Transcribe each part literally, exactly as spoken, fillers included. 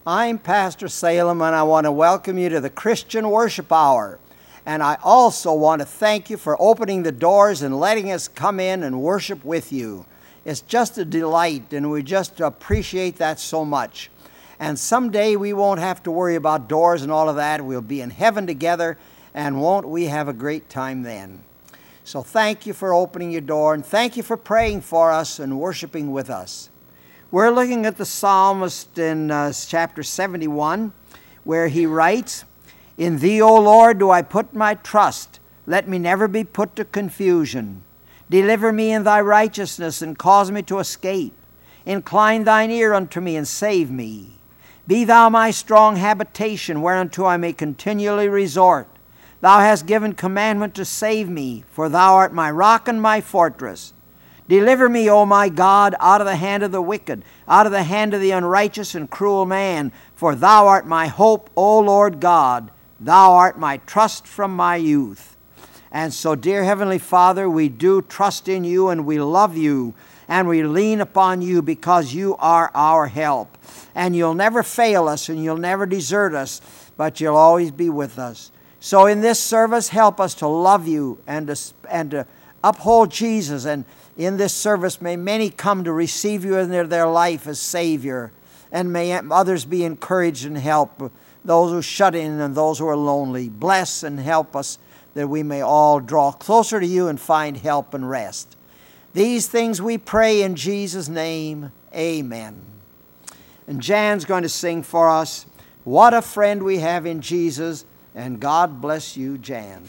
I'm Pastor Salem, and I want to welcome you to the Christian Worship Hour. And I also want to thank you for opening the doors and letting us come in and worship with you. It's just a delight, and we just appreciate that so much. And someday we won't have to worry about doors and all of that. We'll be in heaven together, and won't we have a great time then? So thank you for opening your door, and thank you for praying for us and worshiping with us. We're looking at the psalmist in uh, chapter seventy-one, where he writes, "In thee, O Lord, do I put my trust. Let me never be put to confusion. Deliver me in thy righteousness, and cause me to escape. Incline thine ear unto me, and save me. Be thou my strong habitation, whereunto I may continually resort. Thou hast given commandment to save me, for thou art my rock and my fortress. Deliver me, O my God, out of the hand of the wicked, out of the hand of the unrighteous and cruel man. For thou art my hope, O Lord God. Thou art my trust from my youth." And so, dear Heavenly Father, we do trust in you, and we love you, and we lean upon you because you are our help. And you'll never fail us, and you'll never desert us, but you'll always be with us. So in this service, help us to love you and to, and to uphold Jesus. And in this service, may many come to receive you in their, their life as Savior. And may others be encouraged and helped, those who shut in and those who are lonely. Bless and help us that we may all draw closer to you and find help and rest. These things we pray in Jesus' name. Amen. And Jan's going to sing for us, "What a Friend We Have in Jesus." And God bless you, Jan.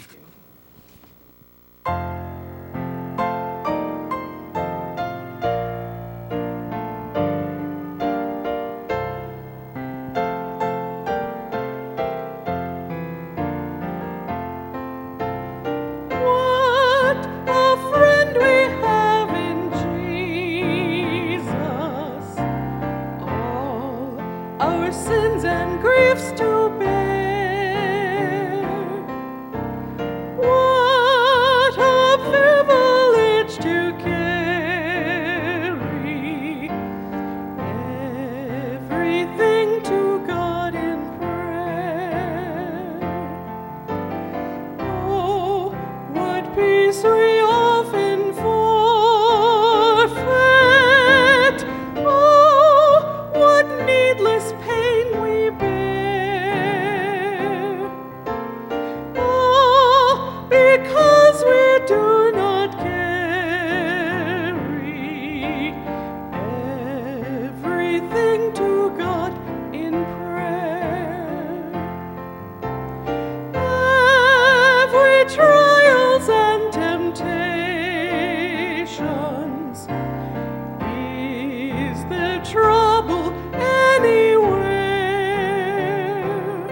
Sins and griefs to bear. What a privilege to carry everything to God in prayer. Oh, what peace we often forfeit. Oh, what needless pain we bear. Oh, because we do not carry everything to God in prayer. Every trials and temptations, is there trouble anywhere?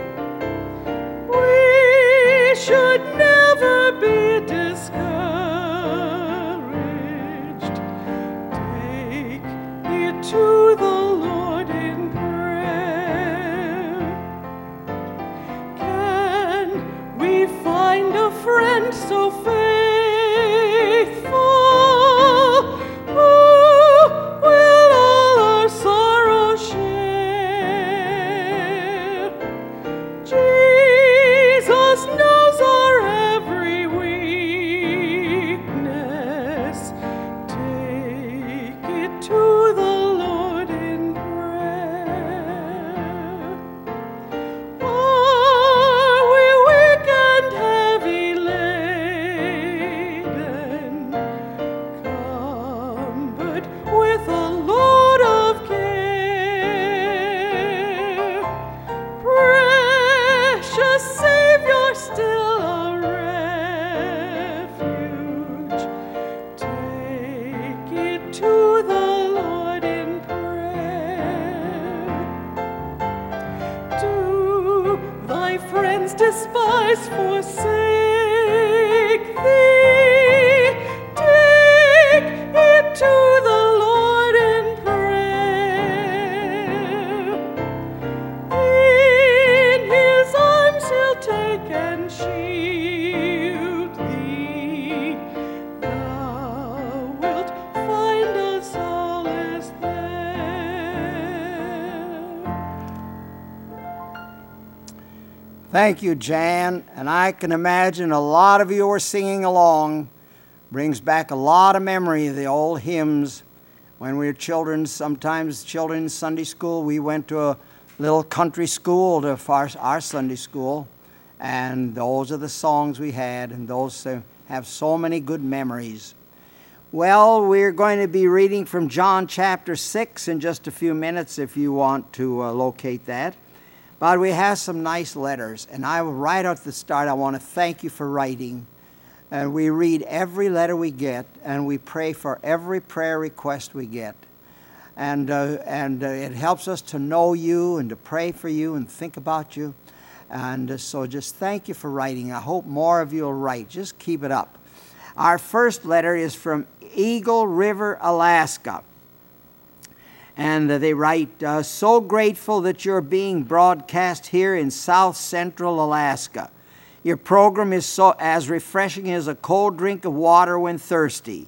We should never be discouraged. Take it to the Lord in prayer. Can we find a friend so faithful, who will all our sorrow share? Jesus knows our every weakness. Take it to the Lord in prayer. Are we weak and heavy laden? Come, but with a load of care. Precious Savior, still a refuge. Take it to the Lord in prayer. Do thy friends despise, forsake thee? Take it to the Lord in prayer. In his arms he'll take and shield thee. Thou wilt find a solace there. Thank you, Jan. And I can imagine a lot of you were singing along. Brings back a lot of memory of the old hymns. When we were children, sometimes children in Sunday school, we went to a little country school to our, our Sunday school. And those are the songs we had, and those have so many good memories. Well, we're going to be reading from John chapter six in just a few minutes if you want to uh, locate that. But we have some nice letters, and I will right at the start, I want to thank you for writing. And we read every letter we get, and we pray for every prayer request we get. And, uh, and uh, it helps us to know you and to pray for you and think about you. And uh, so just thank you for writing. I hope more of you will write. Just keep it up. Our first letter is from Eagle River, Alaska. And they write, uh, so grateful that you're being broadcast here in South Central Alaska. Your program is so as refreshing as a cold drink of water when thirsty.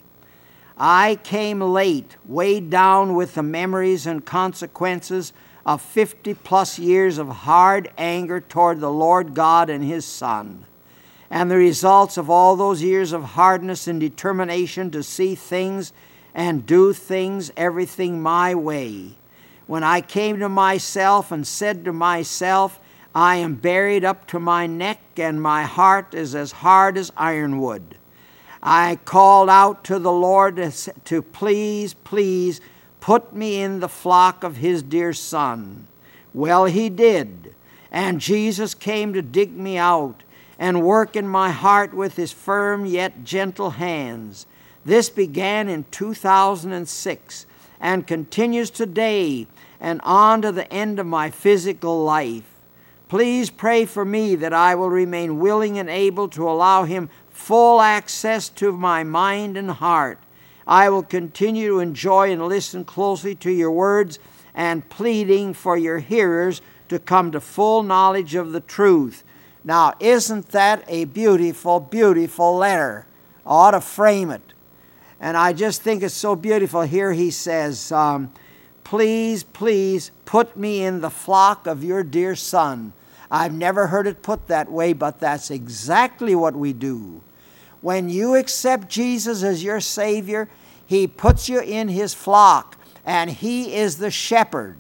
I came late, weighed down with the memories and consequences of fifty plus years of hard anger toward the Lord God and His Son, and the results of all those years of hardness and determination to see things and do things, everything my way. When I came to myself and said to myself, I am buried up to my neck and my heart is as hard as ironwood, I called out to the Lord to please, please put me in the flock of His dear Son. Well, He did, and Jesus came to dig me out and work in my heart with His firm yet gentle hands. This began in two thousand six and continues today and on to the end of my physical life. Please pray for me that I will remain willing and able to allow Him full access to my mind and heart. I will continue to enjoy and listen closely to your words and pleading for your hearers to come to full knowledge of the truth. Now, isn't that a beautiful, beautiful letter? I ought to frame it. And I just think it's so beautiful. Here he says, um, please, please put me in the flock of your dear Son. I've never heard it put that way, but that's exactly what we do. When you accept Jesus as your Savior, He puts you in His flock, and He is the shepherd.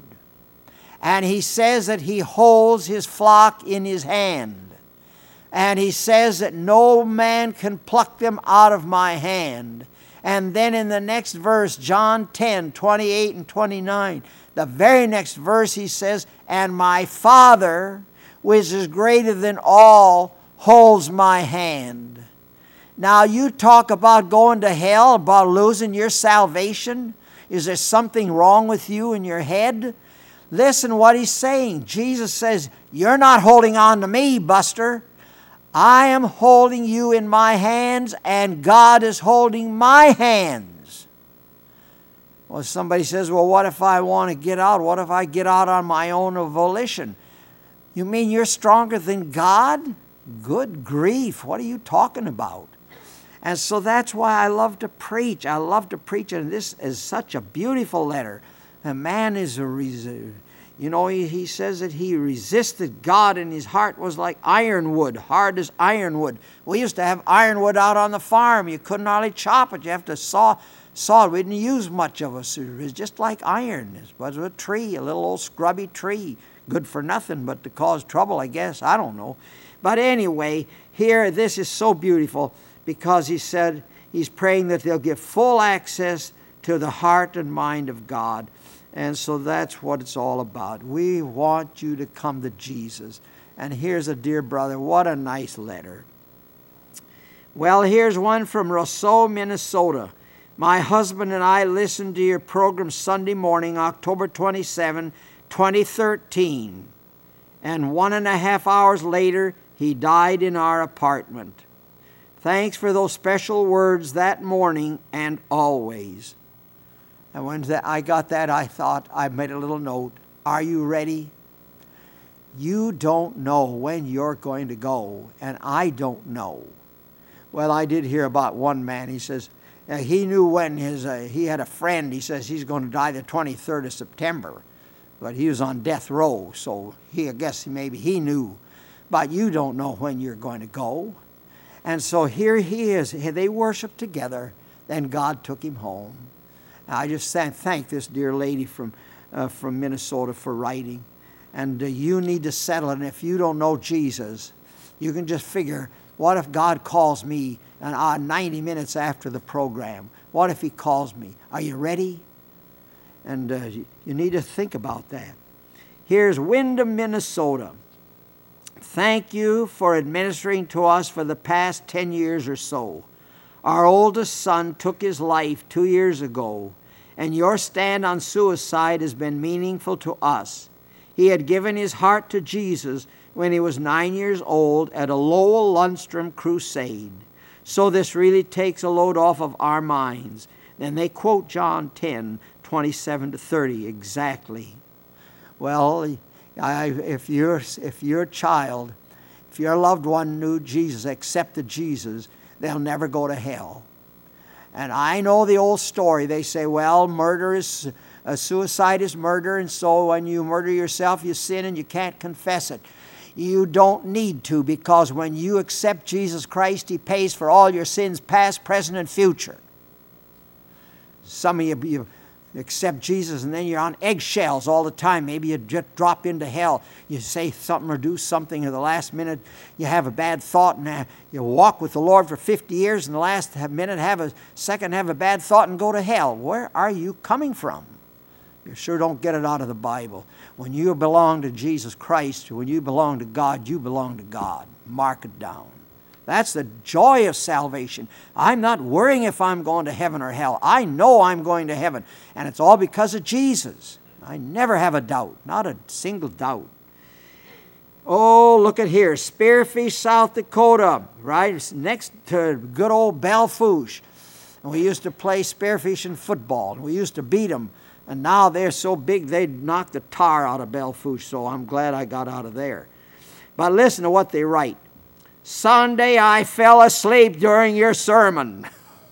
And He says that He holds His flock in His hand. And He says that no man can pluck them out of my hand. And then in the next verse, John ten, twenty-eight and twenty-nine, the very next verse He says, and my Father, which is greater than all, holds my hand. Now you talk about going to hell, about losing your salvation. Is there something wrong with you in your head? Listen what He's saying. Jesus says, you're not holding on to me, Buster. I am holding you in my hands, and God is holding my hands. Well, somebody says, well, what if I want to get out? What if I get out on my own volition? You mean you're stronger than God? Good grief, what are you talking about? And so that's why I love to preach. I love to preach, and this is such a beautiful letter. A man is a reason. You know, he, he says that he resisted God and his heart was like ironwood, hard as ironwood. We used to have ironwood out on the farm. You couldn't hardly chop it. You have to saw, saw it. We didn't use much of it. It was just like iron. It was a tree, a little old scrubby tree. Good for nothing but to cause trouble, I guess. I don't know. But anyway, here, this is so beautiful because he said he's praying that they'll get full access to the heart and mind of God. And so that's what it's all about. We want you to come to Jesus. And here's a dear brother. What a nice letter. Well, here's one from Roseau, Minnesota. My husband and I listened to your program Sunday morning, October twenty-seventh, twenty thirteen. And one and a half hours later, he died in our apartment. Thanks for those special words that morning and always. And when I got that, I thought, I made a little note. Are you ready? You don't know when you're going to go, and I don't know. Well, I did hear about one man. He says uh, he knew when his uh, he had a friend. He says he's going to die the twenty-third of September, but he was on death row, so he I guess maybe he knew. but you don't know when you're going to go. And so here he is. They worshiped together. Then God took him home. Now, I just thank this dear lady from, uh, from Minnesota for writing. And uh, you need to settle it. And if you don't know Jesus, you can just figure, what if God calls me an, uh, ninety minutes after the program? What if he calls me? Are you ready? And uh, you, you need to think about that. Here's Windham, Minnesota. Thank you for administering to us for the past ten years or so. Our oldest son took his life two years ago, and your stand on suicide has been meaningful to us. He had given his heart to Jesus when he was nine years old at a Lowell Lundstrom crusade. So this really takes a load off of our minds. Then they quote John ten, twenty-seven to thirty exactly. Well, I, if you're if your child, if your loved one knew Jesus, accepted Jesus, they'll never go to hell. And I know the old story. They say, well, murder is, uh, suicide is murder, and so when you murder yourself, you sin and you can't confess it. You don't need to, because when you accept Jesus Christ, he pays for all your sins, past, present, and future. Some of you, you accept Jesus and then you're on eggshells all the time. Maybe you just drop into hell. You say something or do something at the last minute. You have a bad thought and you walk with the Lord for fifty years, and the last minute have a second have a bad thought and go to hell. Where are you coming from? You sure don't get it out of the Bible. When you belong to Jesus Christ, when you belong to God, you belong to God. Mark it down. That's the joy of salvation. I'm not worrying if I'm going to heaven or hell. I know I'm going to heaven, and it's all because of Jesus. I never have a doubt, not a single doubt. Oh, look at here, Spearfish, South Dakota, right? It's next to good old Belle Fourche. And we used to play spearfish and football, and we used to beat them. And now they're so big they'd knock the tar out of Belle Fourche, so I'm glad I got out of there. But listen to what they write. Sunday I fell asleep during your sermon.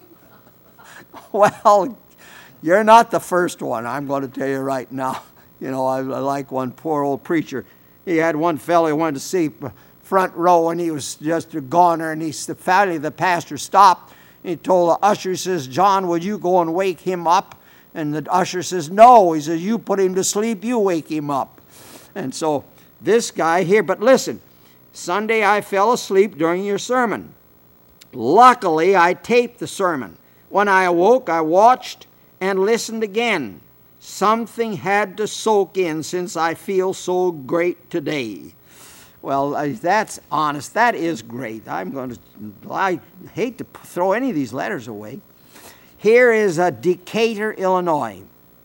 Well, you're not the first one, I'm going to tell you right now. You know, I, I like one poor old preacher. He had one fellow who wanted to see front row, and he was just a goner, and he, finally the pastor stopped. He told the usher, he says, John, would you go and wake him up? And the usher says, no. He says, you put him to sleep, you wake him up. And so this guy here, but listen, Sunday I fell asleep during your sermon. Luckily, I taped the sermon. When I awoke, I watched and listened again. Something had to soak in since I feel so great today. Well, that's honest. That is great. I'm going to, I hate to throw any of these letters away. Here is uh, Decatur, Illinois.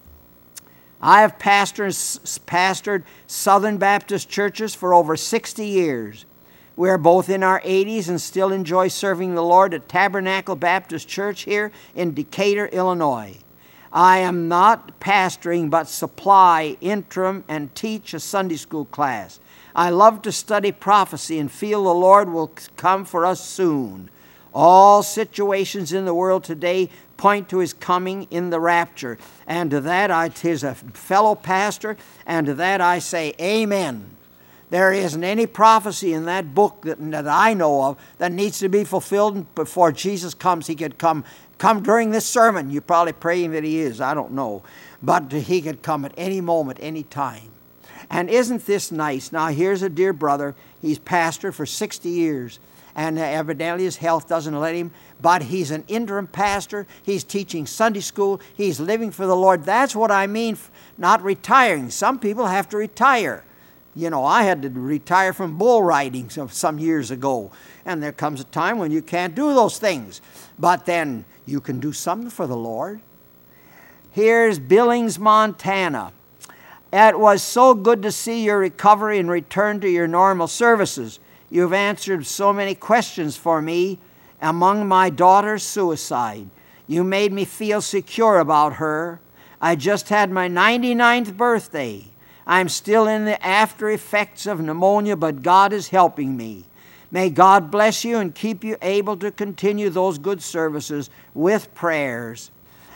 I have pastored, pastored Southern Baptist churches for over sixty years. We are both in our eighties and still enjoy serving the Lord at Tabernacle Baptist Church here in Decatur, Illinois. I am not pastoring, but supply, interim, and teach a Sunday school class. I love to study prophecy and feel the Lord will come for us soon. All situations in the world today point to his coming in the rapture. And to that, I, tis a fellow pastor, and to that I say amen. There isn't any prophecy in that book that, that I know of that needs to be fulfilled before Jesus comes. He could come, come during this sermon. You're probably praying that he is. I don't know. But he could come at any moment, any time. And isn't this nice? Now, here's a dear brother. He's pastored for sixty years. And evidently his health doesn't let him, but he's an interim pastor. He's teaching Sunday school. He's living for the Lord. That's what I mean, not retiring. Some people have to retire. You know, I had to retire from bull riding some, some years ago. And there comes a time when you can't do those things. But then you can do something for the Lord. Here's Billings, Montana. It was so good to see your recovery and return to your normal services. You've answered so many questions for me among my daughter's suicide. You made me feel secure about her. I just had my ninety-ninth birthday. I'm still in the after effects of pneumonia, but God is helping me. May God bless you and keep you able to continue those good services with prayers.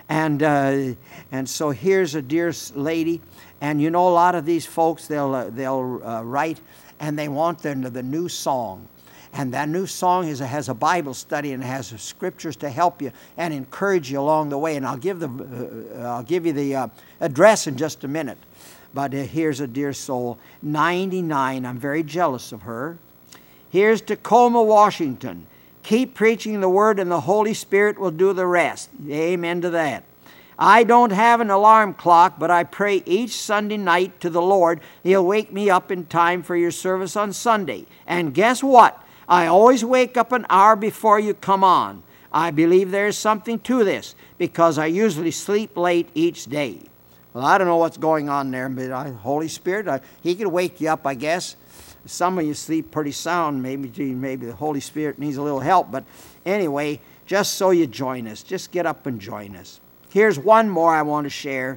And, uh, and so here's a dear lady. And you know, a lot of these folks, they'll, uh, they'll uh, write, and they want the, the new song. And that new song is, has a Bible study and has scriptures to help you and encourage you along the way. And I'll give, the, uh, I'll give you the uh, address in just a minute. But uh, here's a dear soul, ninety-nine. I'm very jealous of her. Here's Tacoma, Washington. Keep preaching the word and the Holy Spirit will do the rest. Amen to that. I don't have an alarm clock, but I pray each Sunday night to the Lord He'll wake me up in time for your service on Sunday. And guess what? I always wake up an hour before you come on. I believe there's something to this because I usually sleep late each day. Well, I don't know what's going on there, but I, Holy Spirit, I, He could wake you up, I guess. Some of you sleep pretty sound. Maybe, maybe the Holy Spirit needs a little help. But anyway, just so you join us, just get up and join us. Here's one more I want to share.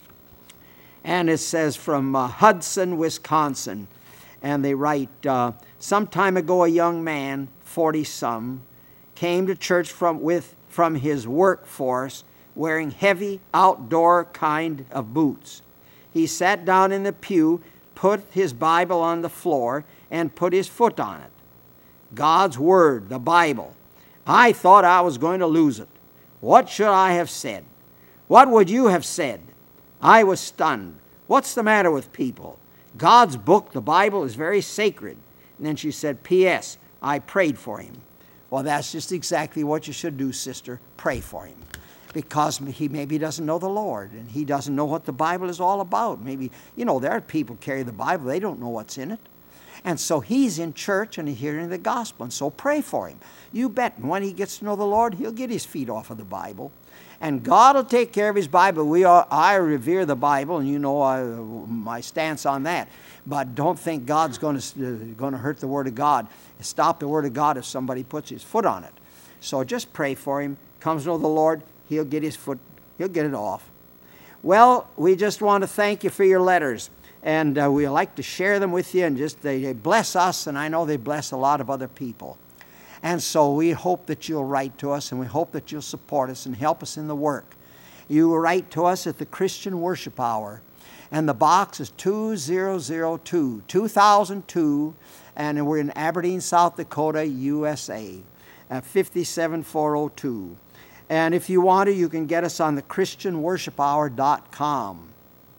And it says from uh, Hudson, Wisconsin. And they write, uh, some time ago a young man, forty-some, came to church from, with, from his workforce wearing heavy outdoor kind of boots. He sat down in the pew, put his Bible on the floor, and put his foot on it. God's Word, the Bible. I thought I was going to lose it. What should I have said? What would you have said? I was stunned. What's the matter with people? God's book, the Bible, is very sacred. And then she said, P S I prayed for him. Well, that's just exactly what you should do, sister. Pray for him. Because he maybe doesn't know the Lord, and he doesn't know what the Bible is all about. Maybe, you know, there are people carry the Bible, they don't know what's in it. And so he's in church and he's hearing the gospel, and so pray for him. You bet, and when he gets to know the Lord, he'll get his feet off of the Bible. And God will take care of his Bible. We are, I revere the Bible, and you know I, my stance on that. But don't think God's going to, uh, going to hurt the Word of God. Stop the Word of God if somebody puts his foot on it. So just pray for him. Comes to know the Lord, he'll get his foot, he'll get it off. Well, we just want to thank you for your letters. And uh, we like to share them with you, and just they, they bless us, and I know they bless a lot of other people. And so we hope that you'll write to us, and we hope that you'll support us and help us in the work. You write to us at the Christian Worship Hour, and the box is two thousand two, two thousand two, and we're in Aberdeen, South Dakota, U S A, at five seven four oh two. And if you want to, you can get us on the Christian Worship Hour dot com.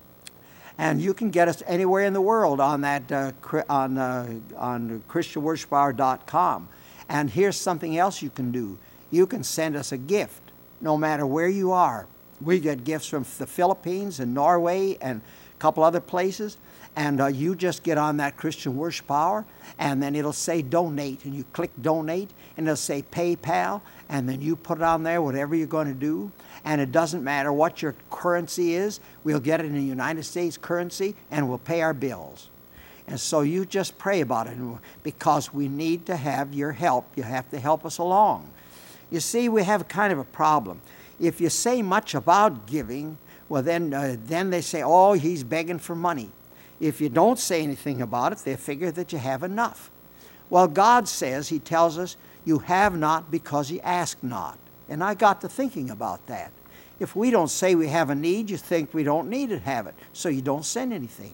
And you can get us anywhere in the world on that uh, on uh, on Christian Worship Hour dot com. And here's something else you can do. You can send us a gift, no matter where you are. We get gifts from the Philippines and Norway and a couple other places. And uh, you just get on that Christian Worship Hour, and then it'll say donate, and you click donate, and it'll say PayPal, and then you put it on there, whatever you're going to do. And it doesn't matter what your currency is. We'll get it in the United States currency, and we'll pay our bills. And so you just pray about it, because we need to have your help. You have to help us along. You see, we have kind of a problem. If you say much about giving, well, then, uh, then they say, oh, he's begging for money. If you don't say anything about it, they figure that you have enough. Well, God says, He tells us, you have not because you ask not. And I got to thinking about that. If we don't say we have a need, you think we don't need to have it, so you don't send anything.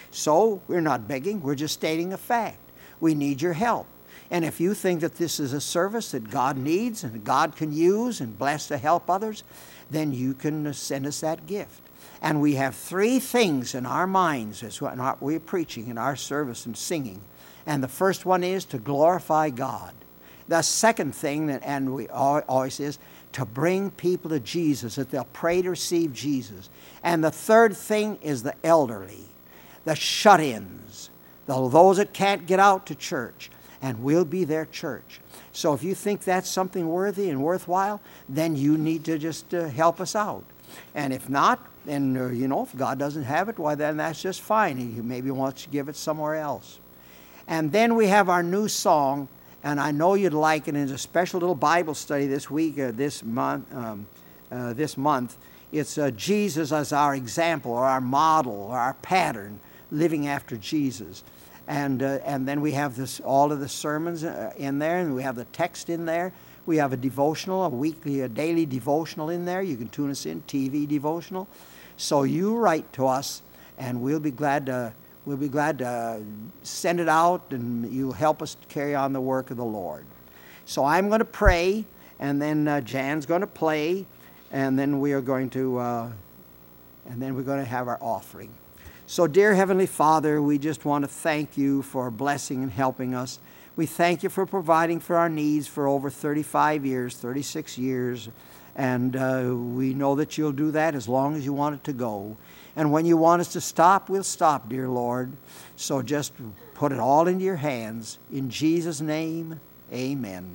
So we're not begging, we're just stating a fact. We need your help. And if you think that this is a service that God needs and God can use and bless to help others, then you can send us that gift. And we have three things in our minds as what we're preaching in our service and singing. And the first one is to glorify God. The second thing, that, and we always is, to bring people to Jesus, that they'll pray to receive Jesus. And the third thing is the elderly, the shut-ins, the, those that can't get out to church. And we'll be their church. So if you think that's something worthy and worthwhile, then you need to just uh, help us out. And if not, then, uh, you know, if God doesn't have it, well, then that's just fine. He maybe wants to give it somewhere else. And then we have our new song, and I know you'd like it. And it's a special little Bible study this week, uh, this month. Um, uh, this month. It's uh, Jesus as our example, or our model, or our pattern, living after Jesus. And uh, and then we have this all of the sermons uh, in there, and we have the text in there. We have a devotional, a weekly, a daily devotional in there. You can tune us in, T V devotional. So you write to us, and we'll be glad to we'll be glad to send it out, and you'll help us carry on the work of the Lord. So I'm going to pray, and then uh, Jan's going to play, and then we are going to uh, and then we're going to have our offering. So, dear Heavenly Father, we just want to thank you for blessing and helping us. We thank you for providing for our needs for over thirty-five years, thirty-six years. And uh, we know that you'll do that as long as you want it to go. And when you want us to stop, we'll stop, dear Lord. So just put it all into your hands. In Jesus' name, amen.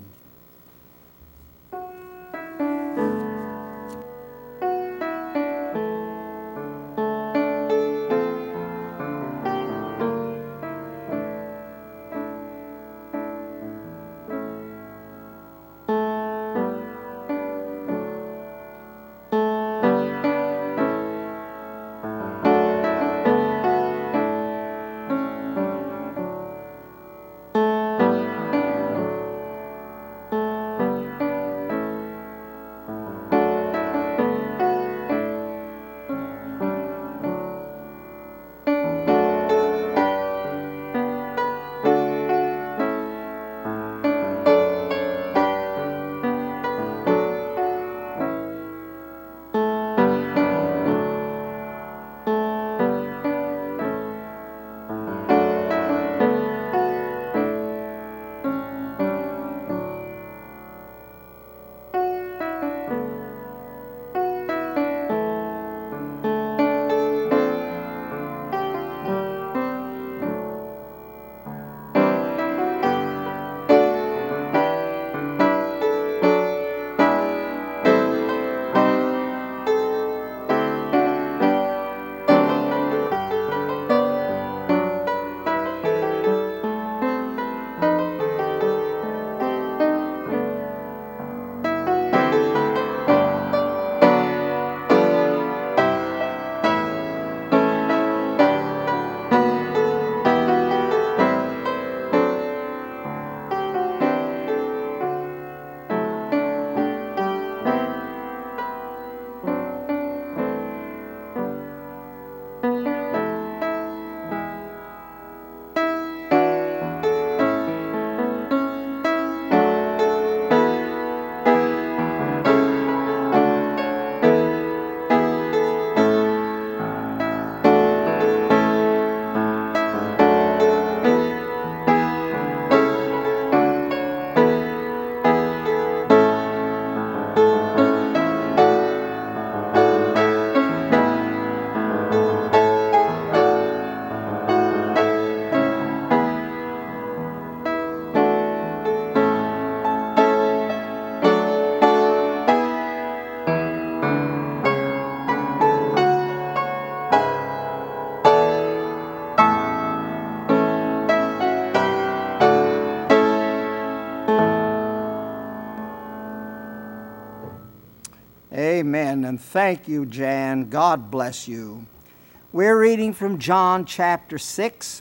Amen, and thank you, Jan. God bless you. We're reading from John chapter six,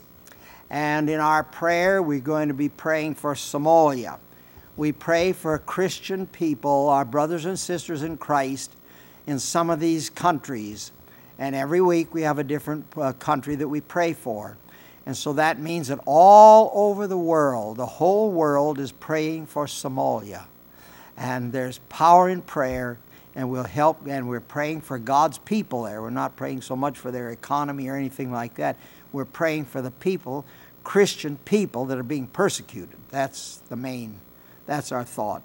and in our prayer, we're going to be praying for Somalia. We pray for Christian people, our brothers and sisters in Christ, in some of these countries. And every week we have a different uh, country that we pray for. And so that means that all over the world, the whole world is praying for Somalia. And there's power in prayer, and we'll help, and we're praying for God's people there. We're not praying so much for their economy or anything like that. We're praying for the people, Christian people that are being persecuted. That's the main, that's our thought.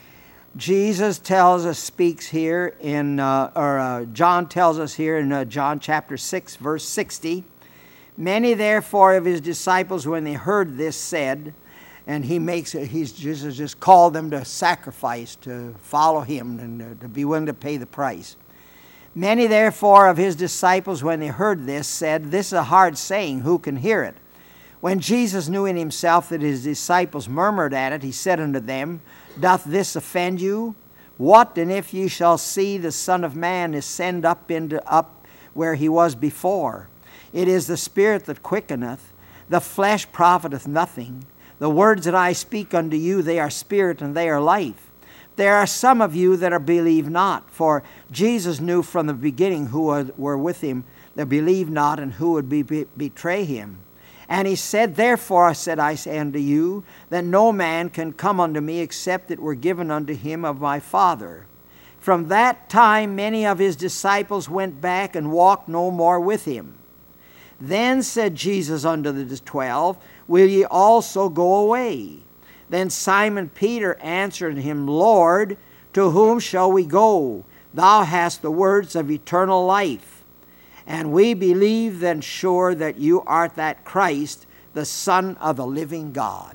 Jesus tells us, speaks here in, uh, or uh, John tells us here in uh, John chapter six, verse sixty, many therefore of his disciples, when they heard this, said, and he makes it, he's Jesus just called them to sacrifice, to follow him, and to be willing to pay the price. Many therefore of his disciples, when they heard this, said, this is a hard saying, who can hear it? When Jesus knew in himself that his disciples murmured at it, he said unto them, doth this offend you? What, and if ye shall see the Son of Man ascend up into up where he was before? It is the Spirit that quickeneth, the flesh profiteth nothing. The words that I speak unto you, they are spirit and they are life. there are some of you that are believe not. For Jesus knew from the beginning who were with him that believe not, and who would be, be, betray him. And he said, Therefore said I say unto you, that no man can come unto me except it were given unto him of my Father. From that time many of his disciples went back and walked no more with him. Then said Jesus unto the twelve, Will ye also go away? Then Simon Peter answered him, Lord, to whom shall we go? Thou hast the words of eternal life. And we believe then sure that you art that Christ, the Son of the living God.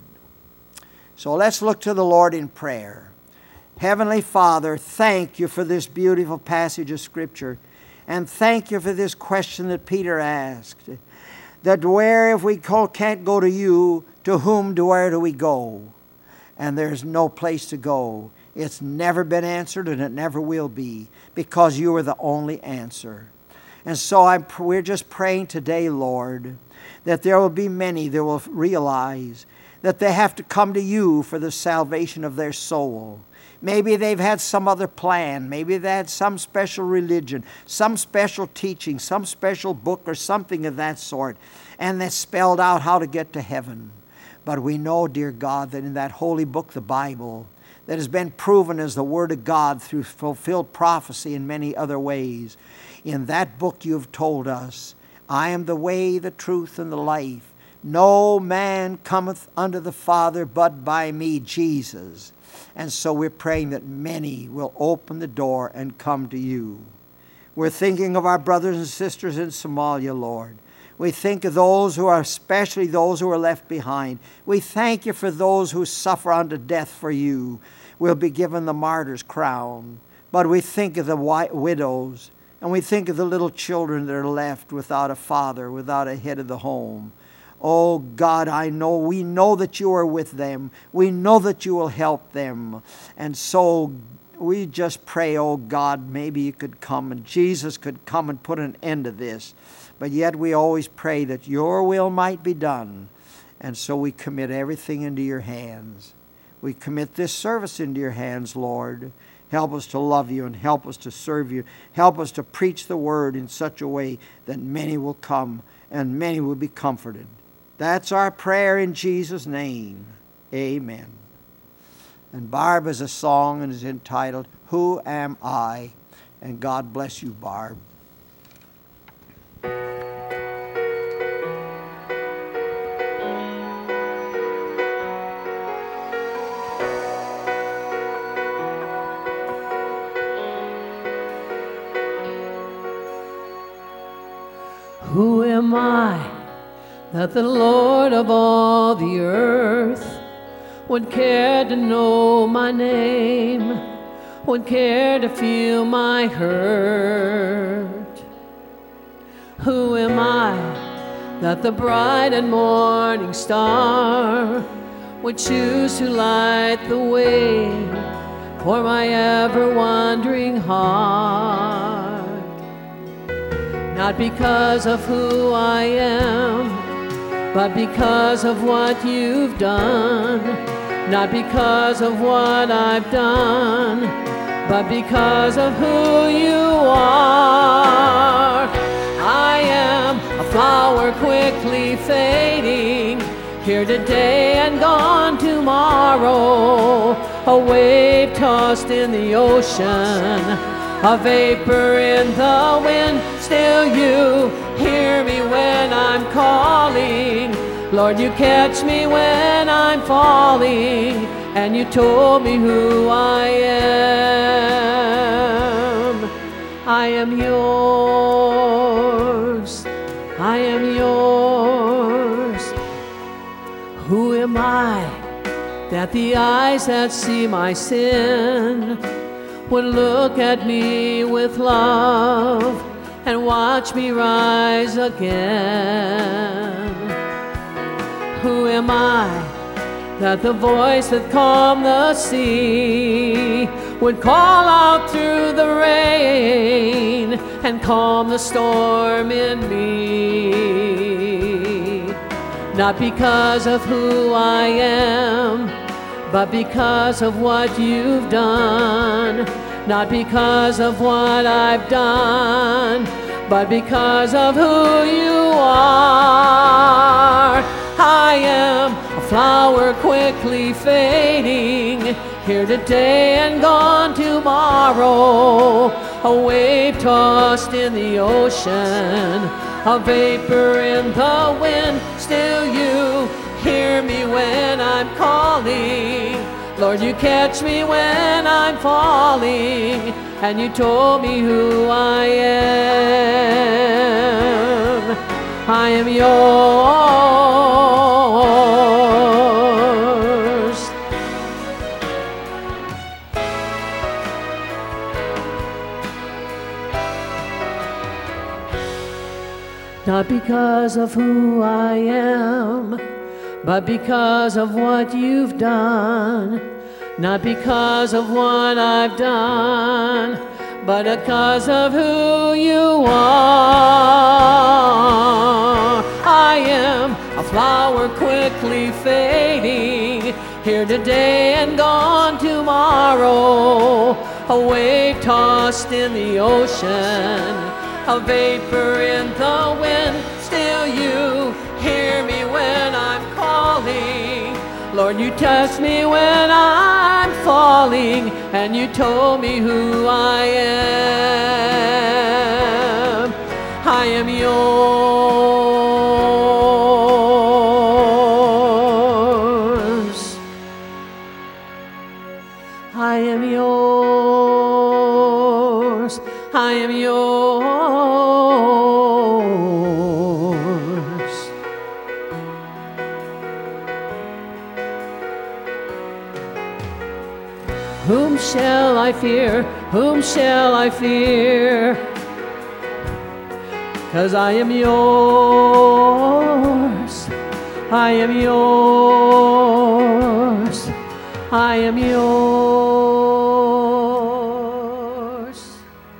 So let's look to the Lord in prayer. Heavenly Father, thank you for this beautiful passage of Scripture. And thank you for this question that Peter asked. That where if we can't go to you, to whom do where do we go? And there's no place to go. It's never been answered, and it never will be, because you are the only answer. And so I'm, we're just praying today, Lord, that there will be many that will realize that they have to come to you for the salvation of their soul. Maybe they've had some other plan. Maybe they had some special religion, some special teaching, some special book or something of that sort, and that spelled out how to get to heaven. But we know, dear God, that in that holy book, the Bible, that has been proven as the Word of God through fulfilled prophecy in many other ways, in that book you have told us, I am the way, the truth, and the life. No man cometh unto the Father but by me, Jesus. And so we're praying that many will open the door and come to you. We're thinking of our brothers and sisters in Somalia, Lord. We think of those who are, especially those who are left behind. We thank you for those who suffer unto death for you will be given the martyr's crown. But we think of the widows, and we think of the little children that are left without a father, without a head of the home. Oh God, I know, we know that you are with them. We know that you will help them. And so we just pray, oh God, maybe you could come and Jesus could come and put an end to this. But yet we always pray that your will might be done. And so we commit everything into your hands. We commit this service into your hands, Lord. Help us to love you and help us to serve you. Help us to preach the word in such a way that many will come and many will be comforted. That's our prayer in Jesus' name. Amen. And Barb has a song and is entitled, Who Am I? And God bless you, Barb. Who am I that the Lord of all the earth would care to know my name, would care to feel my hurt? Who am I that the bright and morning star would choose to light the way for my ever-wandering heart? Not because of who I am, but because of what you've done. Not because of what I've done, but because of who you are. I am a flower quickly fading, here today and gone tomorrow, a wave tossed in the ocean, a vapor in the wind. Still you hear me when I'm calling. Lord, you catch me when I'm falling, and you told me who I am. I am yours, I am yours. Who am I that the eyes that see my sin would look at me with love and watch me rise again? Who am I that the voice that calmed the sea would call out through the rain and calm the storm in me? Not because of who I am, but because of what you've done. Not because of what I've done, but because of who you are. I am a flower quickly fading, here today and gone tomorrow. A wave tossed in the ocean, a vapor in the wind. Still you hear me when I'm calling. Lord, you catch me when I'm falling, and you told me who I am. I am yours. Not because of who I am, but because of what you've done. Not because of what I've done, but because of who you are. I am a flower quickly fading, here today and gone tomorrow. A wave tossed in the ocean, a vapor in the wind. Still you hear me when I'm calling. Lord, you touch me when I'm falling, and you told me who I am. I am yours. I am yours. I am yours. Whom shall I fear? Whom shall I fear? 'Cause I am yours. I am yours. I am yours.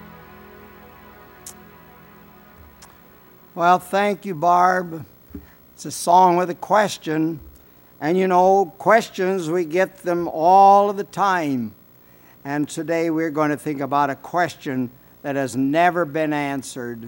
Well, thank you, Barb. It's a song with a question. And you know, questions, we get them all of the time. And today we're going to think about a question that has never been answered.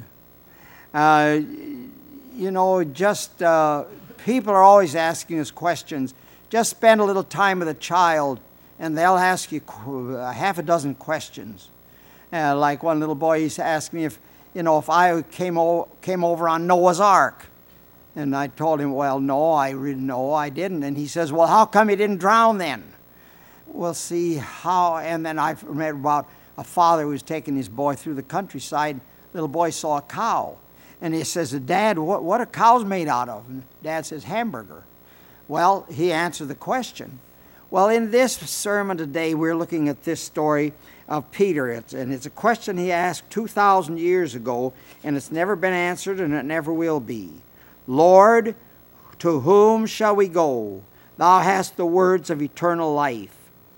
Uh, you know, just uh, people are always asking us questions. Just spend a little time with a child and they'll ask you a half a dozen questions. Uh, like one little boy, he's asked me if, you know, if I came, o- came over on Noah's Ark. And I told him, well, no, I really, no, I didn't. And he says, well, how come you didn't drown then? We'll see how. And then I read about a father who was taking his boy through the countryside. Little boy saw a cow. And he says, Dad, what, what are cows made out of? And Dad says, hamburger. Well, he answered the question. Well, in this sermon today, we're looking at this story of Peter. It's, and it's a question he asked two thousand years ago, and it's never been answered, and it never will be. Lord, to whom shall we go? Thou hast the words of eternal life.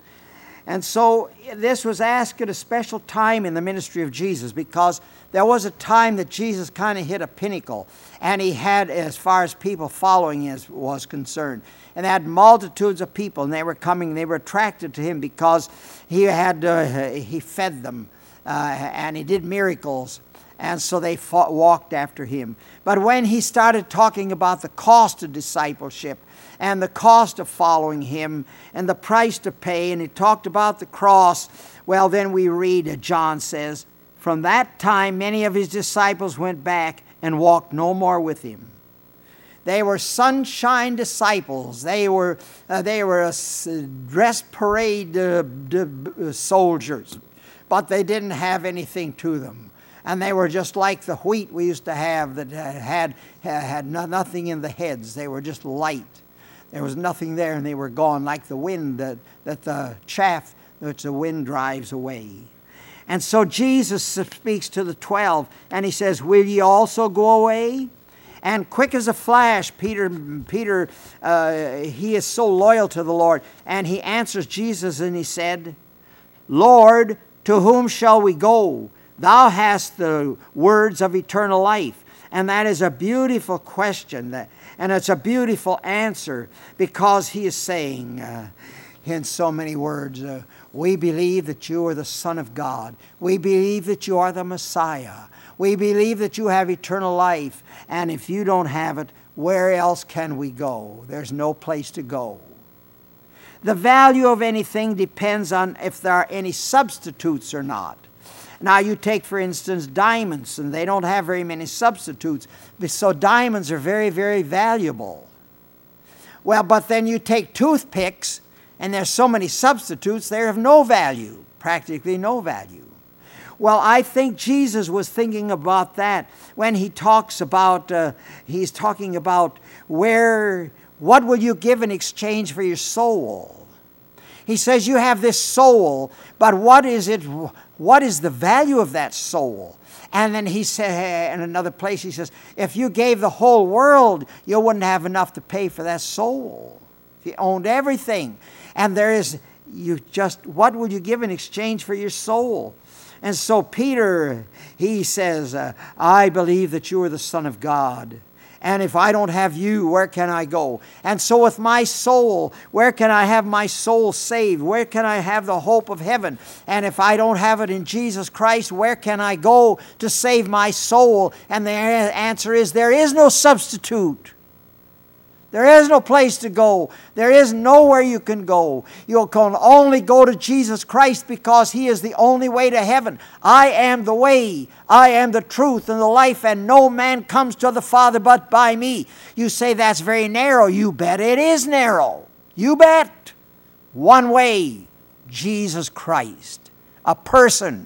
And so this was asked at a special time in the ministry of Jesus, because there was a time that Jesus kind of hit a pinnacle, and he had, as far as people following him was concerned, and they had multitudes of people, and they were coming, they were attracted to him because he had uh, he fed them, uh, and he did miracles. And so they fought, walked after him. But when he started talking about the cost of discipleship and the cost of following him and the price to pay, and he talked about the cross, well, then we read, uh, John says, from that time many of his disciples went back and walked no more with him. They were sunshine disciples. They were, uh, they were uh, dress parade uh, d- soldiers, but they didn't have anything to them. And they were just like the wheat we used to have that had, had nothing in the heads. They were just light. There was nothing there, and they were gone like the wind that, that the chaff which the wind drives away. And so Jesus speaks to the twelve, and he says, will ye also go away? And quick as a flash, Peter, Peter, uh, he is so loyal to the Lord, and he answers Jesus, and he said, Lord, to whom shall we go? Thou hast the words of eternal life. And that is a beautiful question, that, and it's a beautiful answer, because he is saying, uh, in so many words. Uh, we believe that you are the Son of God. We believe that you are the Messiah. We believe that you have eternal life. And if you don't have it, where else can we go? There's no place to go. The value of anything depends on if there are any substitutes or not. Now you take, for instance, diamonds, and they don't have very many substitutes. So diamonds are very, very valuable. Well, but then you take toothpicks, and there's so many substitutes, they're of no value, practically no value. Well, I think Jesus was thinking about that when he talks about, uh, he's talking about where, what will you give in exchange for your soul? He says you have this soul, but what is it, what is the value of that soul? And then he said, in another place, he says, if you gave the whole world, you wouldn't have enough to pay for that soul. If you owned everything. And there is, you just, what will you give in exchange for your soul? And so Peter, he says, uh, I believe that you are the Son of God. And if I don't have you, where can I go? And so with my soul, where can I have my soul saved? Where can I have the hope of heaven? And if I don't have it in Jesus Christ, where can I go to save my soul? And the answer is, there is no substitute. There is no place to go. There is nowhere you can go. You can only go to Jesus Christ because He is the only way to heaven. I am the way, I am the truth and the life, and no man comes to the Father but by me. You say that's very narrow. You bet it is narrow. You bet. One way, Jesus Christ, a person.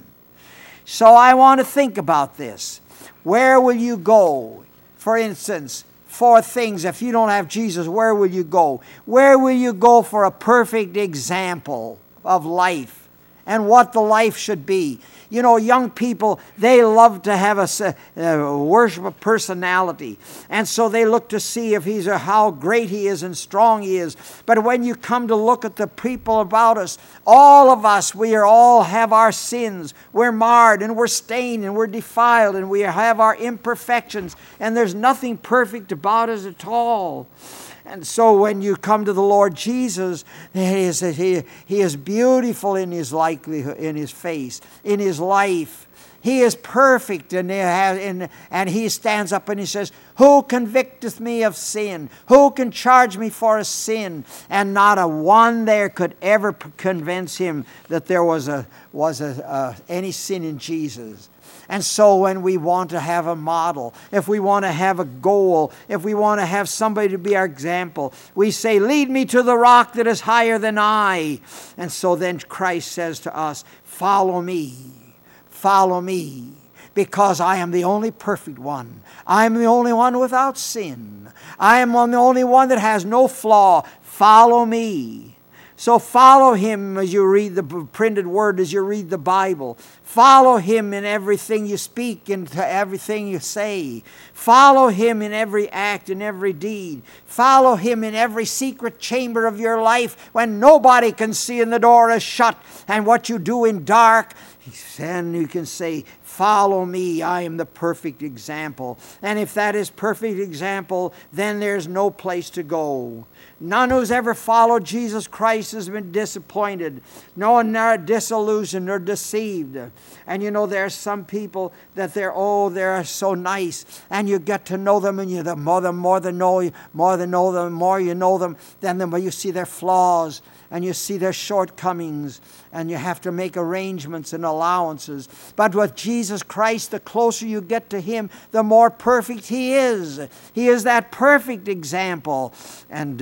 So I want to think about this. Where will you go? For instance, four things. If you don't have Jesus, where will you go? Where will you go for a perfect example of life and what the life should be? You know, young people, they love to have a uh, worship a personality. And so they look to see if he's a, how great he is and strong he is. But when you come to look at the people about us, all of us, we are all have our sins. We're marred and we're stained and we're defiled and we have our imperfections. And there's nothing perfect about us at all. And so when you come to the Lord Jesus, he is, he, he is beautiful in his likelihood, in his face, in his life. He is perfect, and he, has, and, and he stands up and he says, who convicteth me of sin? Who can charge me for a sin? And not a one there could ever convince him that there was, a, was a, uh, any sin in Jesus. And so when we want to have a model, if we want to have a goal, if we want to have somebody to be our example, we say, lead me to the rock that is higher than I. And so then Christ says to us, follow me, follow me, because I am the only perfect one. I am the only one without sin. I am the only one that has no flaw. Follow me. So follow Him as you read the printed word, as you read the Bible. Follow Him in everything you speak and everything you say. Follow Him in every act and every deed. Follow Him in every secret chamber of your life when nobody can see and the door is shut, and what you do in dark. Then you can say, follow me, I am the perfect example. And if that is perfect example, then there's no place to go. None who's ever followed Jesus Christ has been disappointed. No one are disillusioned or deceived. And you know, there are some people that they're, oh, they're so nice. And you get to know them, and you the more, the more they know you, more they know them, the more you know them, then the more you see their flaws and you see their shortcomings, and you have to make arrangements and allowances. But with Jesus Christ, the closer you get to Him, the more perfect He is. He is that perfect example. And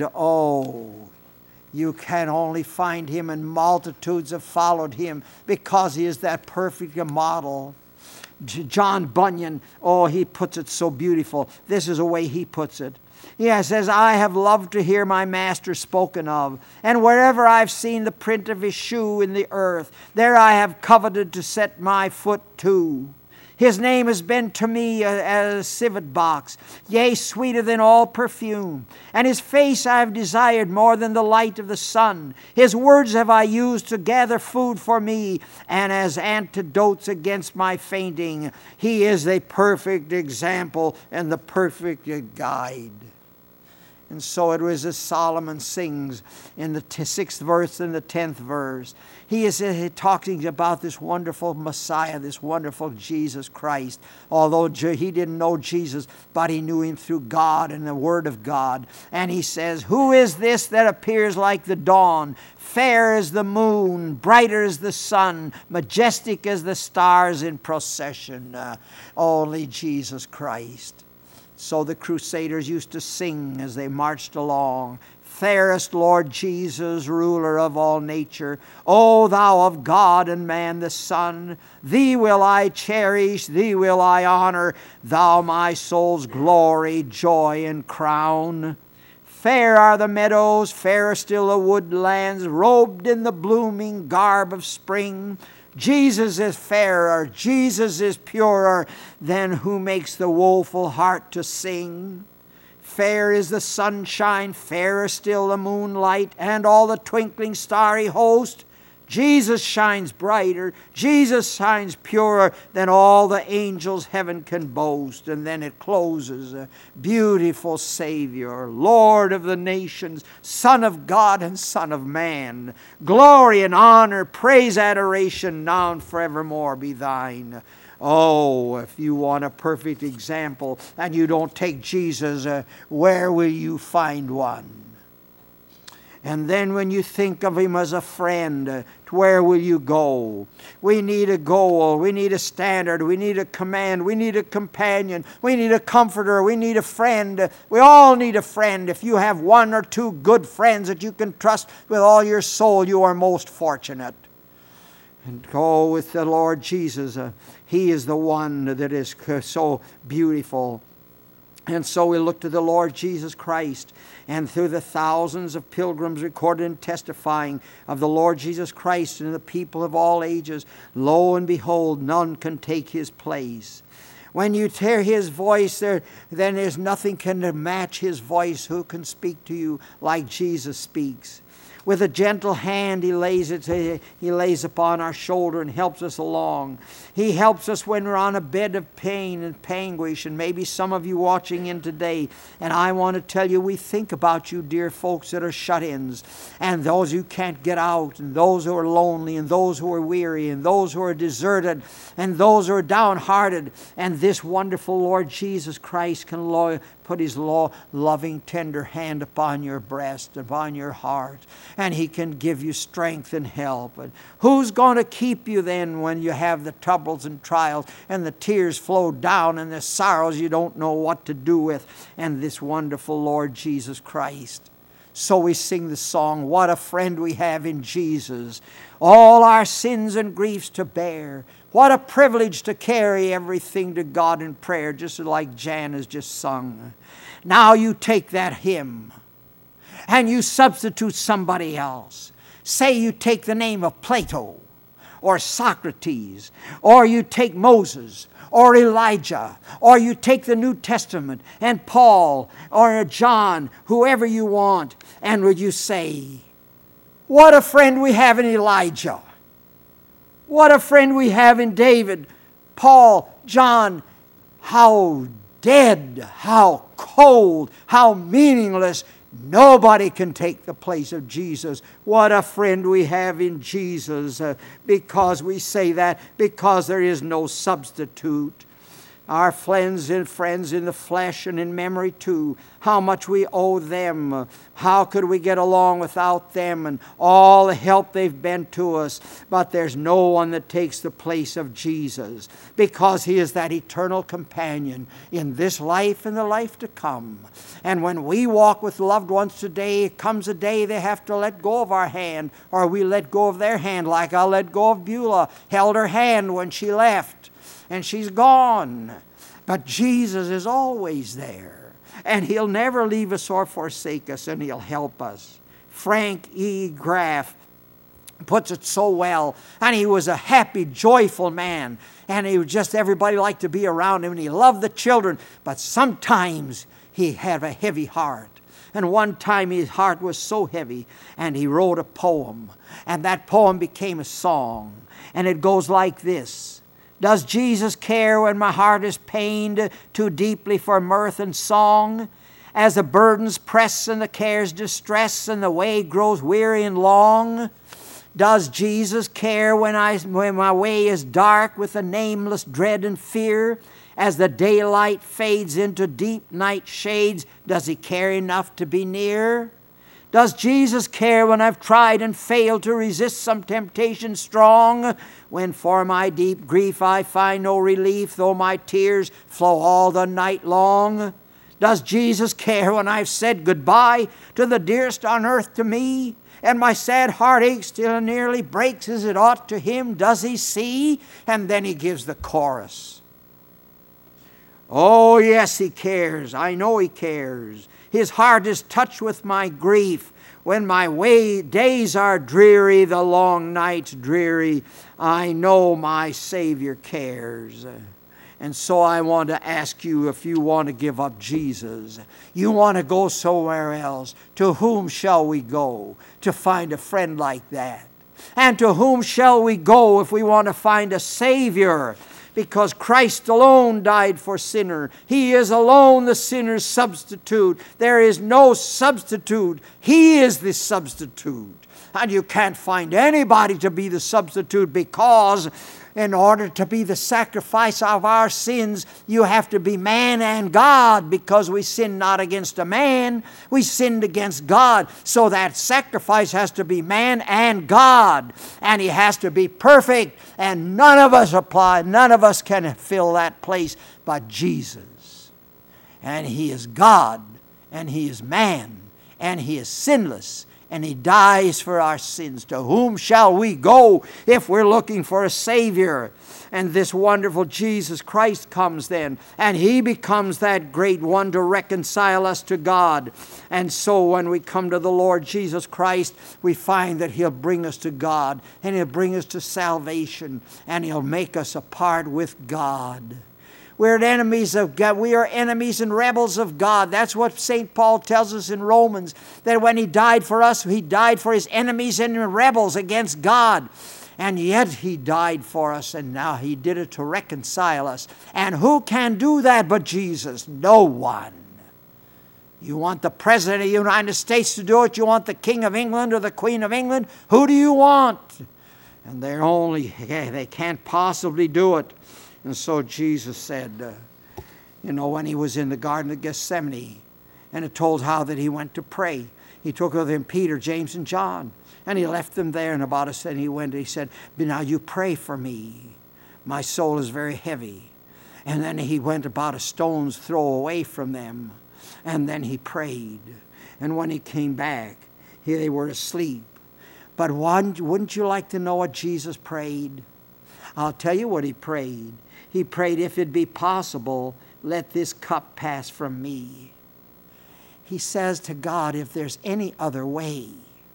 oh, you can only find Him, and multitudes have followed Him because He is that perfect model. John Bunyan, oh, he puts it so beautiful. This is the way he puts it. Yeah, it says, I have loved to hear my Master spoken of, and wherever I've seen the print of His shoe in the earth, there I have coveted to set my foot too. His name has been to me as a civet box, yea, sweeter than all perfume. And His face I have desired more than the light of the sun. His words have I used to gather food for me, and as antidotes against my fainting. He is the perfect example and the perfect guide. And so it was as Solomon sings in the t- sixth verse and the tenth verse. He is uh, talking about this wonderful Messiah, this wonderful Jesus Christ. Although Je- he didn't know Jesus, but he knew him through God and the Word of God. And he says, "Who is this that appears like the dawn, fair as the moon, brighter as the sun, majestic as the stars in procession? Uh, only Jesus Christ." So the Crusaders used to sing as they marched along, "Fairest Lord Jesus, ruler of all nature, O thou of God and man the Son, thee will I cherish, thee will I honor, thou my soul's glory, joy, and crown. Fair are the meadows, fairer still the woodlands, robed in the blooming garb of spring. Jesus is fairer, Jesus is purer than who makes the woeful heart to sing. Fair is the sunshine, fairer still the moonlight, and all the twinkling starry host. Jesus shines brighter, Jesus shines purer than all the angels heaven can boast." And then it closes, uh, "Beautiful Savior, Lord of the nations, Son of God and Son of man, glory and honor, praise, adoration, now and forevermore be thine." Oh, if you want a perfect example and you don't take Jesus, uh, where will you find one? And then when you think of him as a friend, uh, where will you go? We need a goal. We need a standard. We need a command. We need a companion. We need a comforter. We need a friend. We all need a friend. If you have one or two good friends that you can trust with all your soul, you are most fortunate. And go with the Lord Jesus. Uh, he is the one that is so beautiful. And so we look to the Lord Jesus Christ, and through the thousands of pilgrims recorded and testifying of the Lord Jesus Christ and the people of all ages, lo and behold, none can take his place. When you hear his voice, there, then there's nothing can match his voice. Who can speak to you like Jesus speaks? With a gentle hand he lays it he lays upon our shoulder and helps us along. He helps us when we're on a bed of pain and anguish, and maybe some of you watching in today. And I want to tell you, we think about you, dear folks that are shut-ins, and those who can't get out, and those who are lonely, and those who are weary, and those who are deserted, and those who are downhearted. And this wonderful Lord Jesus Christ can lo- put his lo- loving, tender hand upon your breast, upon your heart, and he can give you strength and help. And who's going to keep you then when you have the troubles and trials and the tears flow down and the sorrows you don't know what to do with? And this wonderful Lord Jesus Christ. So we sing the song, "What a friend we have in Jesus, all our sins and griefs to bear. What a privilege to carry everything to God in prayer," just like Jan has just sung. Now you take that hymn and you substitute somebody else. Say you take the name of Plato or Socrates, or you take Moses or Elijah, or you take the New Testament and Paul or John, whoever you want, and would you say, "What a friend we have in Elijah. What a friend we have in David, Paul, John. How dead, how cold, how meaningless. Nobody can take the place of Jesus. What a friend we have in Jesus." Uh, because we say that, because there is no substitute. Our friends and friends in the flesh and in memory too, how much we owe them. How could we get along without them and all the help they've been to us? But there's no one that takes the place of Jesus, because he is that eternal companion in this life and the life to come. And when we walk with loved ones today, comes a day they have to let go of our hand, or we let go of their hand, like I let go of Beulah, held her hand when she left. And she's gone. But Jesus is always there. And he'll never leave us or forsake us, and he'll help us. Frank E. Graff puts it so well. And he was a happy, joyful man. And he was just, everybody liked to be around him. And he loved the children. But sometimes he had a heavy heart. And one time his heart was so heavy, and he wrote a poem. And that poem became a song. And it goes like this. Does Jesus care when my heart is pained too deeply for mirth and song? as the burdens press and the cares distress and the way grows weary and long? Does Jesus care when, I, when my way is dark with a nameless dread and fear? As the daylight fades into deep night shades, does He care enough to be near? Does Jesus care when I've tried and failed to resist some temptation strong? When for my deep grief I find no relief, though my tears flow all the night long? Does Jesus care when I've said goodbye to the dearest on earth to me, and my sad heartache still nearly breaks as it ought to Him? Does He see? And then He gives the chorus. Oh, yes, He cares. I know He cares. His heart is touched with my grief. When my way, days are dreary, the long nights dreary, I know my Savior cares. And so I want to ask you, if you want to give up Jesus, you want to go somewhere else, to whom shall we go to find a friend like that? And to whom shall we go if we want to find a Savior? Because Christ alone died for sinner. He is alone the sinner's substitute. There is no substitute. He is the substitute. And you can't find anybody to be the substitute, because in order to be the sacrifice of our sins, you have to be man and God, because we sinned not against a man, we sinned against God. So that sacrifice has to be man and God, and He has to be perfect, and none of us apply, none of us can fill that place but Jesus. And He is God, and He is man, and He is sinless, and He dies for our sins. To whom shall we go if we're looking for a Savior? And this wonderful Jesus Christ comes then, and He becomes that great one to reconcile us to God. And so when we come to the Lord Jesus Christ, we find that He'll bring us to God, and He'll bring us to salvation, and He'll make us a part with God. We're enemies of God. We are enemies and rebels of God. That's what Saint Paul tells us in Romans, that when He died for us, He died for His enemies and rebels against God. And yet He died for us, and now He did it to reconcile us. And who can do that but Jesus? No one. You want the President of the United States to do it? You want the King of England or the Queen of England? Who do you want? And they're only, they can't possibly do it. And so Jesus said, uh, you know, when He was in the Garden of Gethsemane, and it told how that He went to pray. He took with Him Peter, James, and John, and He left them there. And about us, and He went, He said, now you pray for me. My soul is very heavy. And then He went about a stone's throw away from them. And then He prayed. And when He came back, he, they were asleep. But one, wouldn't you like to know what Jesus prayed? I'll tell you what He prayed. He prayed, if it be possible, let this cup pass from me. He says to God, if there's any other way,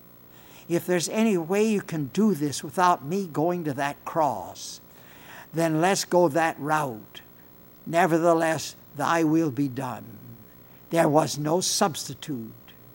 if there's any way you can do this without me going to that cross, then let's go that route. Nevertheless, thy will be done. There was no substitute.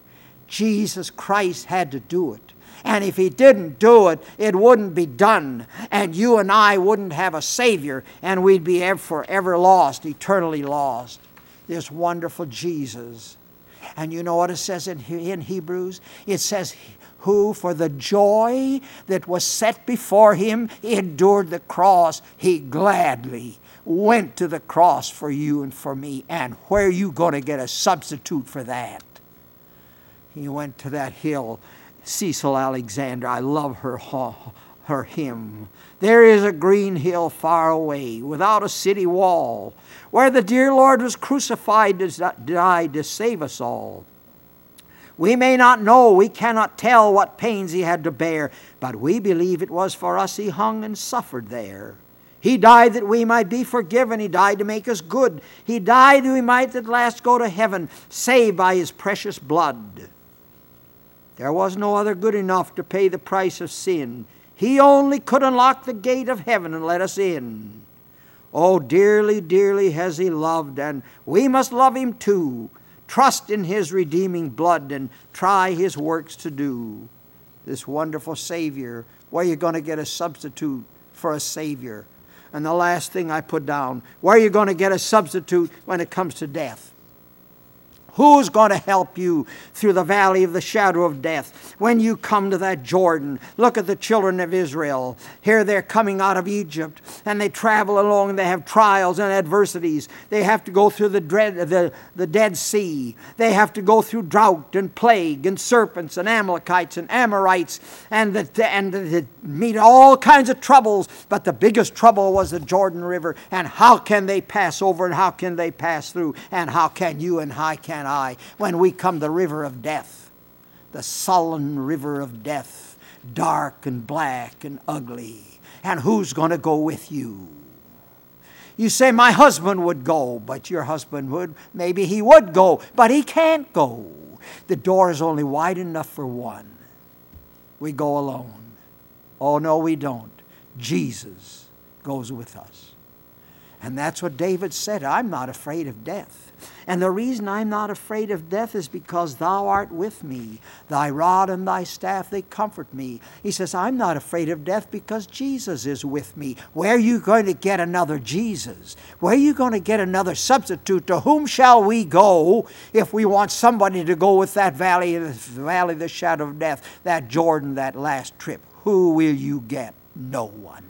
Jesus Christ had to do it. And if He didn't do it, it wouldn't be done. And you and I wouldn't have a Savior, and we'd be forever lost, eternally lost. This wonderful Jesus. And you know what it says in, in Hebrews? It says, who for the joy that was set before Him endured the cross. He gladly went to the cross for you and for me. And where are you going to get a substitute for that? He went to that hill. Cecil Alexander, I love her, her hymn. There is a green hill far away, without a city wall, where the dear Lord was crucified to die to save us all. We may not know, we cannot tell what pains He had to bear, but we believe it was for us He hung and suffered there. He died that we might be forgiven. He died to make us good. He died that we might at last go to heaven, saved by His precious blood. There was no other good enough to pay the price of sin. He only could unlock the gate of heaven and let us in. Oh, dearly, dearly has He loved, and we must love Him too. Trust in His redeeming blood and try His works to do. This wonderful Savior, where are you going to get a substitute for a Savior? And the last thing I put down, where are you going to get a substitute when it comes to death? Who's going to help you through the valley of the shadow of death? When you come to that Jordan, look at the children of Israel. Here they're coming out of Egypt, and they travel along, and they have trials and adversities. They have to go through the, dread, the, the Dead Sea. They have to go through drought and plague and serpents and Amalekites and Amorites, and, the, and the, meet all kinds of troubles. But the biggest trouble was the Jordan River. And how can they pass over, and how can they pass through, and how can you and how can I when we come to the river of death, the sullen river of death, dark and black and ugly? And who's going to go with you? You say, my husband would go, but your husband would, maybe he would go, but he can't go. The door is only wide enough for one. We go alone. Oh, no, we don't. Jesus goes with us. And that's what David said, I'm not afraid of death. And the reason I'm not afraid of death is because thou art with me. Thy rod and thy staff, they comfort me. He says, I'm not afraid of death because Jesus is with me. Where are you going to get another Jesus? Where are you going to get another substitute? To whom shall we go if we want somebody to go with that valley, the valley of the shadow of death, that Jordan, that last trip? Who will you get? No one.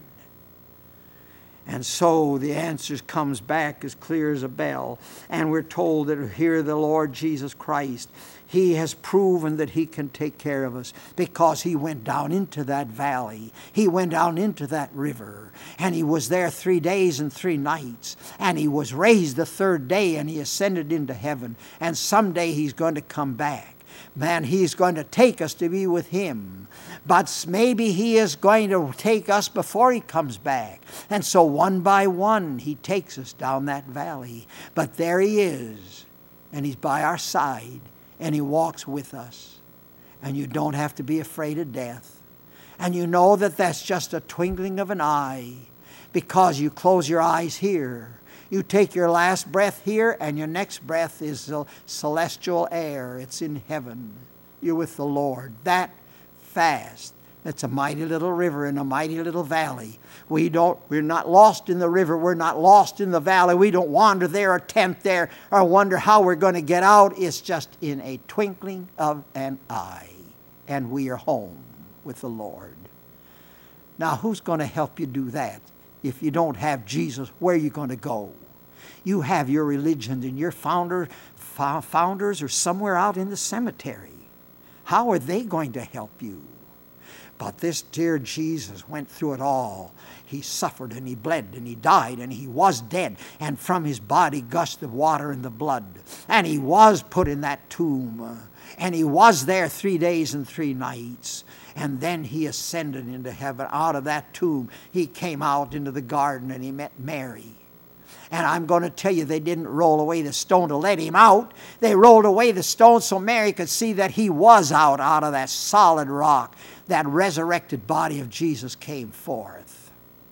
And so the answer comes back as clear as a bell. And we're told that here the Lord Jesus Christ, He has proven that He can take care of us because He went down into that valley. He went down into that river. And He was there three days and three nights. And He was raised the third day, and He ascended into heaven. And someday He's going to come back. Man, He's going to take us to be with Him. But maybe He is going to take us before He comes back. And so one by one, He takes us down that valley. But there He is. And He's by our side. And He walks with us. And you don't have to be afraid of death. And you know that that's just a twinkling of an eye. Because you close your eyes here. You take your last breath here, and your next breath is celestial air. It's in heaven. You're with the Lord. That fast. It's a mighty little river in a mighty little valley. We don't, we're not lost in the river. We're not lost in the valley. We don't wander there or tempt there or wonder how we're going to get out. It's just in a twinkling of an eye. And we are home with the Lord. Now, who's going to help you do that? If you don't have Jesus, where are you going to go? You have your religion, and your founder, founders are somewhere out in the cemetery. How are they going to help you? But this dear Jesus went through it all. He suffered, and He bled, and He died, and He was dead. And from His body gushed the water and the blood. And He was put in that tomb. And He was there three days and three nights. And then He ascended into heaven. Out of that tomb, He came out into the garden, and He met Mary. And I'm going to tell you, they didn't roll away the stone to let Him out. They rolled away the stone so Mary could see that He was out, out of that solid rock. That resurrected body of Jesus came forth.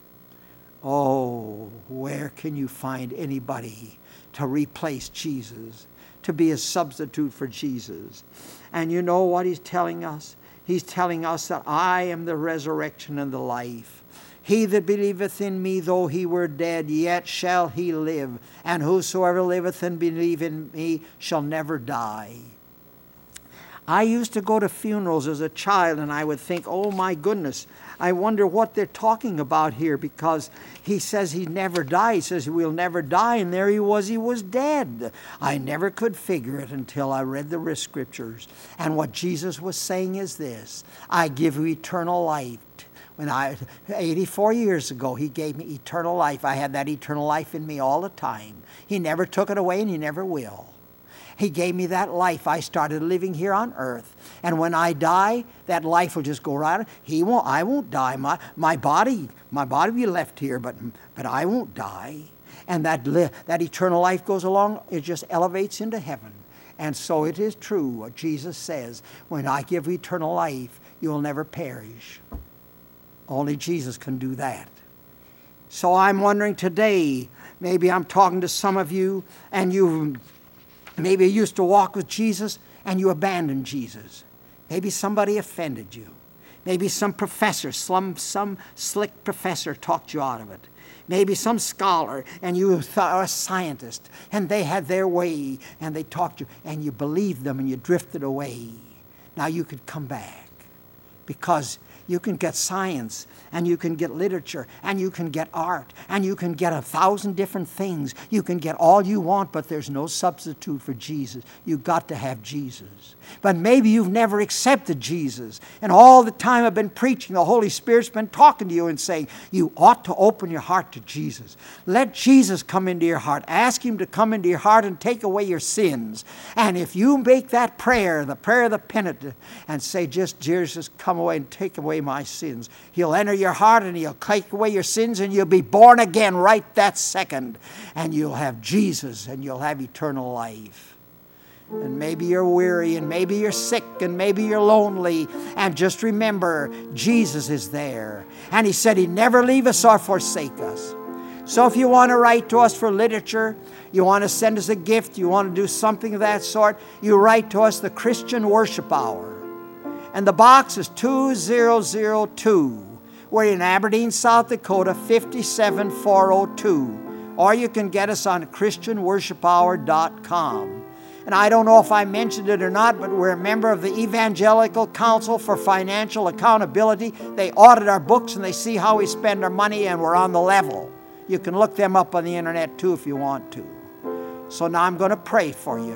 Oh, where can you find anybody to replace Jesus, to be a substitute for Jesus? And you know what He's telling us? He's telling us that I am the resurrection and the life. He that believeth in me, though he were dead, yet shall he live. And whosoever liveth and believeth in me shall never die. I used to go to funerals as a child, and I would think, oh my goodness, I wonder what they're talking about here, because He says He never died. He says we'll never die, and there He was, He was dead. I never could figure it until I read the scriptures. And what Jesus was saying is this: I give you eternal life. When I, eighty-four years ago, He gave me eternal life. I had that eternal life in me all the time. He never took it away, and He never will. He gave me that life. I started living here on earth. And when I die, that life will just go right on. He won't, I won't die. My, my body, my body will be left here, but, but I won't die. And that, that eternal life goes along, it just elevates into heaven. And so it is true what Jesus says: when I give eternal life, you will never perish. Only Jesus can do that. So I'm wondering today, maybe I'm talking to some of you, and you maybe used to walk with Jesus, and you abandoned Jesus. Maybe somebody offended you. Maybe some professor, some, some slick professor talked you out of it. maybe some scholar, and you are a scientist, and they had their way, and they talked to you, and you believed them, and you drifted away. Now you could come back, because you can get science, and you can get literature, and you can get art, and you can get a thousand different things. You can get all you want, but there's no substitute for Jesus. You've got to have Jesus. But maybe you've never accepted Jesus, and all the time I've been preaching, the Holy Spirit's been talking to you and saying, you ought to open your heart to Jesus. Let Jesus come into your heart. Ask Him to come into your heart and take away your sins. And if you make that prayer, the prayer of the penitent, and say, just Jesus, come away and take away my sins, He'll enter your heart and He'll take away your sins, and you'll be born again right that second. And you'll have Jesus, and you'll have eternal life. And maybe you're weary, and maybe you're sick, and maybe you're lonely. And just remember, Jesus is there. And He said He'd never leave us or forsake us. So if you want to write to us for literature, you want to send us a gift, you want to do something of that sort, you write to us, the Christian Worship Hour. And the box is two thousand two. We're in Aberdeen, South Dakota, five seven four oh two. Or you can get us on Christian Worship Hour dot com. And I don't know if I mentioned it or not, but we're a member of the Evangelical Council for Financial Accountability. They audit our books and they see how we spend our money, and we're on the level. You can look them up on the internet too if you want to. So now I'm going to pray for you,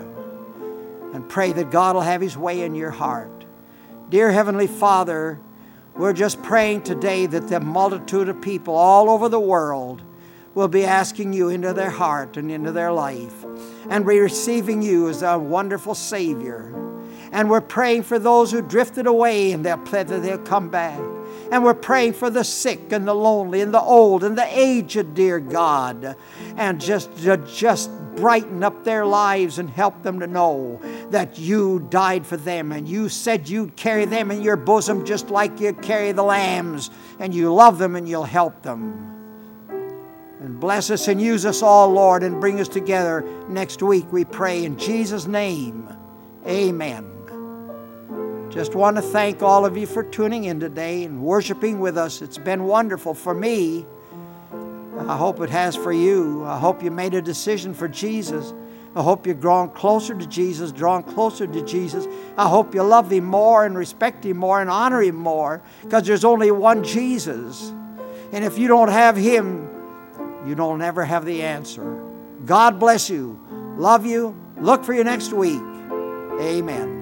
and pray that God will have His way in your heart. Dear Heavenly Father, we're just praying today that the multitude of people all over the world will be asking You into their heart and into their life, and be receiving You as a wonderful Savior. And we're praying for those who drifted away, and they'll pray that they'll come back. And we're praying for the sick and the lonely and the old and the aged, dear God. And just, just brighten up their lives and help them to know that You died for them, and You said You'd carry them in Your bosom just like You carry the lambs. And You love them and You'll help them. And bless us and use us all, Lord, and bring us together next week, we pray in Jesus' name. Amen. Just want to thank all of you for tuning in today and worshiping with us. It's been wonderful for me. I hope it has for you. I hope you made a decision for Jesus. I hope you've grown closer to Jesus, drawn closer to Jesus. I hope you love Him more and respect Him more and honor Him more, because there's only one Jesus. And if you don't have Him, you don't ever have the answer. God bless you. Love you. Look for you next week. Amen.